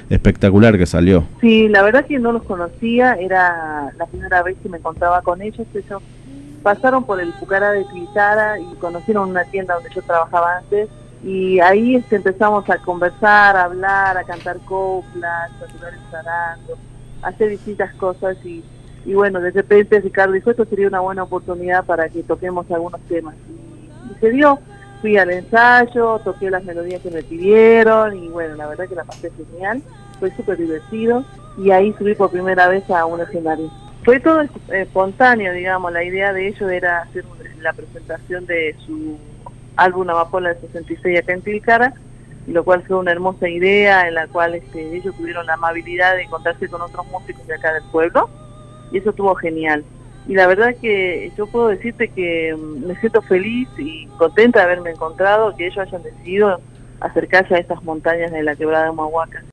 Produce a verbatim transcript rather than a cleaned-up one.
espectacular que salió. Sí, la verdad que no los conocía, era la primera vez que me encontraba con ellos. Ellos pasaron por el Pucará de Tilcara y conocieron una tienda donde yo trabajaba antes, y ahí este, empezamos a conversar, a hablar, a cantar coplas, a tocar el charango, a hacer distintas cosas, y, y bueno, de repente Ricardo dijo, esto sería una buena oportunidad para que toquemos algunos temas, y, y se dio. Fui al ensayo, toqué las melodías que me pidieron, y bueno, la verdad que la pasé genial, fue súper divertido, y ahí subí por primera vez a un escenario. Fue todo espontáneo, digamos. La idea de ellos era hacer la presentación de su álbum Amapola del sesenta y seis acá en Tilcara, lo cual fue una hermosa idea en la cual este, ellos tuvieron la amabilidad de encontrarse con otros músicos de acá del pueblo, y eso estuvo genial. Y la verdad que yo puedo decirte que me siento feliz y contenta de haberme encontrado, que ellos hayan decidido acercarse a estas montañas de la Quebrada de Humahuaca.